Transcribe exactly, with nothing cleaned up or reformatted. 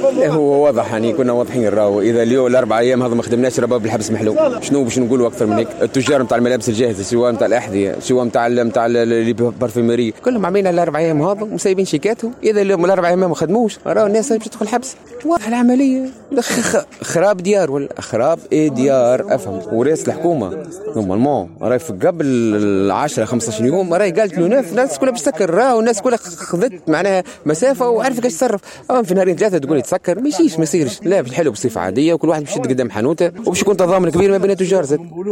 لا هو واضح يعني كنا واضحين راهو اذا اليوم الاربع ايام هذا ما خدمناش راه بالحبس محلو. شنو باش نقولوا اكثر من هيك؟ التجار نتاع الملابس الجاهزه سواء نتاع الاحذيه سواء نتاع نتاع لي بارفيمري كلهم عاملين الاربع ايام هذا ومسايبين شيكاتهم. اذا اليوم الاربع ايام ما خدموش راهو الناس باش تدخل الحبس. واضح العمليه خراب ديار ولا خراب ايه ديار افهم. ورئيس الحكومه نورمالمون راهي في قبل عشرة خمسة عشر يوم راهي قالت له ناس الناس كلها باش تسكر راهو الناس كلها خذت معناها مسافه وعرفت كيفاش تصرف. اما في نهارين ثلاثه تقول تسكر ما يجيش ما يصيرش. لا بالحلو بصفه عاديه وكل واحد باش يشد قدام حانوته وباش يكون تضامن كبير ما بين التجار زاد.